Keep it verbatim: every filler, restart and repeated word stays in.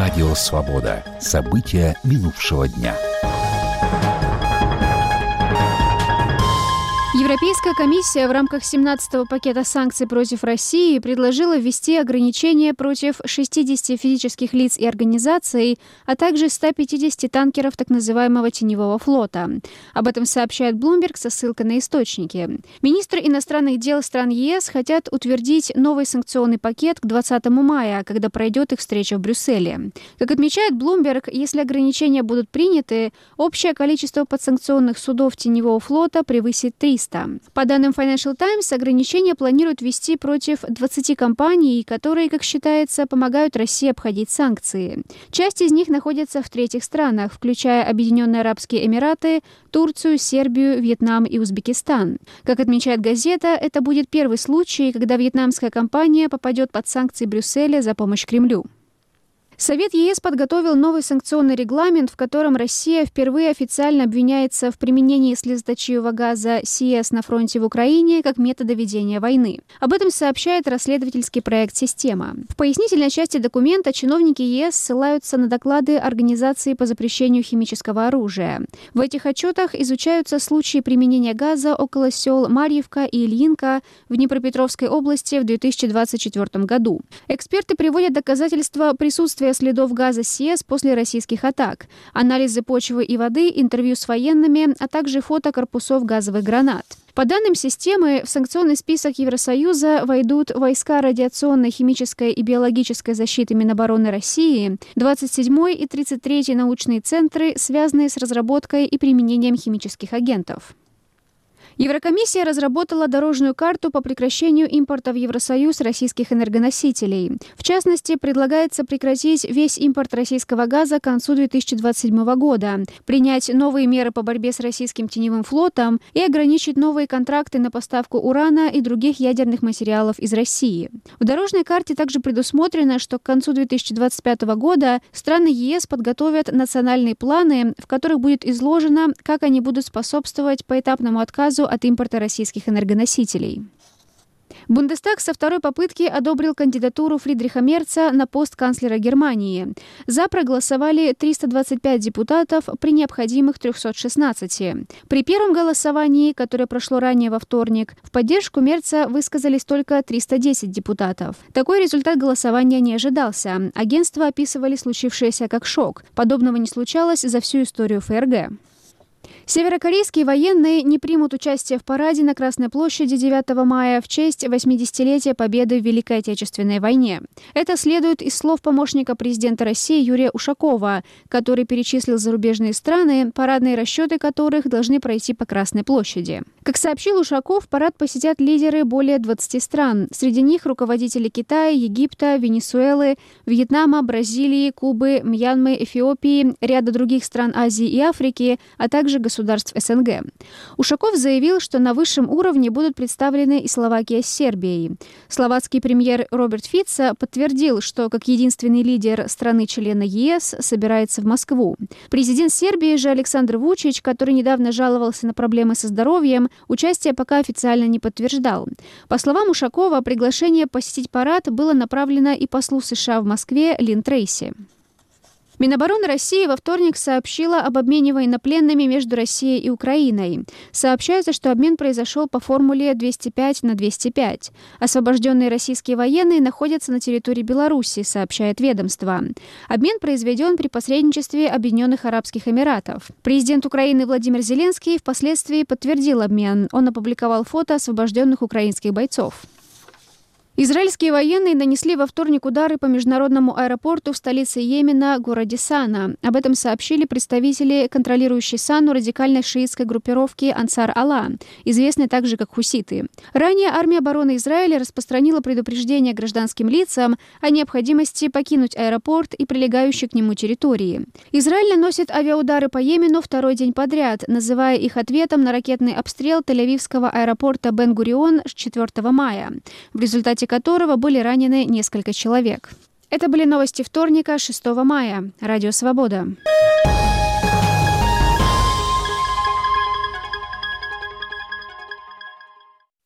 Радио «Свобода». События минувшего дня. Европейская комиссия в рамках семнадцатого пакета санкций против России предложила ввести ограничения против шестидесяти физических лиц и организаций, а также ста пятидесяти танкеров так называемого теневого флота. Об этом сообщает Bloomberg со ссылкой на источники. Министры иностранных дел стран ЕС хотят утвердить новый санкционный пакет к двадцатому мая, когда пройдет их встреча в Брюсселе. Как отмечает Bloomberg, если ограничения будут приняты, общее количество подсанкционных судов теневого флота превысит триста. По данным Financial Times, ограничения планируют ввести против двадцати компаний, которые, как считается, помогают России обходить санкции. Часть из них находится в третьих странах, включая Объединенные Арабские Эмираты, Турцию, Сербию, Вьетнам и Узбекистан. Как отмечает газета, это будет первый случай, когда вьетнамская компания попадет под санкции Брюсселя за помощь Кремлю. Совет ЕС подготовил новый санкционный регламент, в котором Россия впервые официально обвиняется в применении слезоточивого газа си эс на фронте в Украине как метода ведения войны. Об этом сообщает расследовательский проект «Система». В пояснительной части документа чиновники ЕС ссылаются на доклады Организации по запрещению химического оружия. В этих отчетах изучаются случаи применения газа около сел Марьевка и Ильинка в Днепропетровской области в две тысячи двадцать четвёртом году. Эксперты приводят доказательства присутствия следов газа си эс после российских атак, анализы почвы и воды, интервью с военными, а также фото корпусов газовых гранат. По данным системы, в санкционный список Евросоюза войдут войска радиационной, химической и биологической защиты Минобороны России, двадцать седьмой и тридцать третий научные центры, связанные с разработкой и применением химических агентов. Еврокомиссия разработала дорожную карту по прекращению импорта в Евросоюз российских энергоносителей. В частности, предлагается прекратить весь импорт российского газа к концу две тысячи двадцать седьмого года, принять новые меры по борьбе с российским теневым флотом и ограничить новые контракты на поставку урана и других ядерных материалов из России. В дорожной карте также предусмотрено, что к концу две тысячи двадцать пятого года страны ЕС подготовят национальные планы, в которых будет изложено, как они будут способствовать поэтапному отказу от импорта российских энергоносителей. Бундестаг со второй попытки одобрил кандидатуру Фридриха Мерца на пост канцлера Германии. За проголосовали триста двадцать пять депутатов при необходимых трёхстах шестнадцати. При первом голосовании, которое прошло ранее во вторник, в поддержку Мерца высказались только триста десять депутатов. Такой результат голосования не ожидался. Агентства описывали случившееся как шок. Подобного не случалось за всю историю ФРГ. Северокорейские военные не примут участие в параде на Красной площади девятого мая в честь восьмидесятилетия победы в Великой Отечественной войне. Это следует из слов помощника президента России Юрия Ушакова, который перечислил зарубежные страны, парадные расчеты которых должны пройти по Красной площади. Как сообщил Ушаков, парад посетят лидеры более двадцати стран. Среди них руководители Китая, Египта, Венесуэлы, Вьетнама, Бразилии, Кубы, Мьянмы, Эфиопии, ряда других стран Азии и Африки, а также государств СНГ. Ушаков заявил, что на высшем уровне будут представлены и Словакия с Сербией. Словацкий премьер Роберт Фицо подтвердил, что как единственный лидер страны-члена ЕС собирается в Москву. Президент Сербии же Александр Вучич, который недавно жаловался на проблемы со здоровьем, участие пока официально не подтверждал. По словам Ушакова, приглашение посетить парад было направлено и послу США в Москве Лин Трейси. Минобороны России во вторник сообщила об обмене военнопленными между Россией и Украиной. Сообщается, что обмен произошел по формуле двести пять на двести пять. Освобожденные российские военные находятся на территории Беларуси, сообщает ведомство. Обмен произведен при посредничестве Объединенных Арабских Эмиратов. Президент Украины Владимир Зеленский впоследствии подтвердил обмен. Он опубликовал фото освобожденных украинских бойцов. Израильские военные нанесли во вторник удары по международному аэропорту в столице Йемена, городе Сана. Об этом сообщили представители контролирующей Сану радикальной шиитской группировки Ансар Алла, известной также как хуситы. Ранее армия обороны Израиля распространила предупреждение гражданским лицам о необходимости покинуть аэропорт и прилегающие к нему территории. Израиль наносит авиаудары по Йемену второй день подряд, называя их ответом на ракетный обстрел Тель-Авивского аэропорта Бен-Гурион четвёртого мая. В результате которого были ранены несколько человек. Это были новости вторника, шестого мая. Радио «Свобода».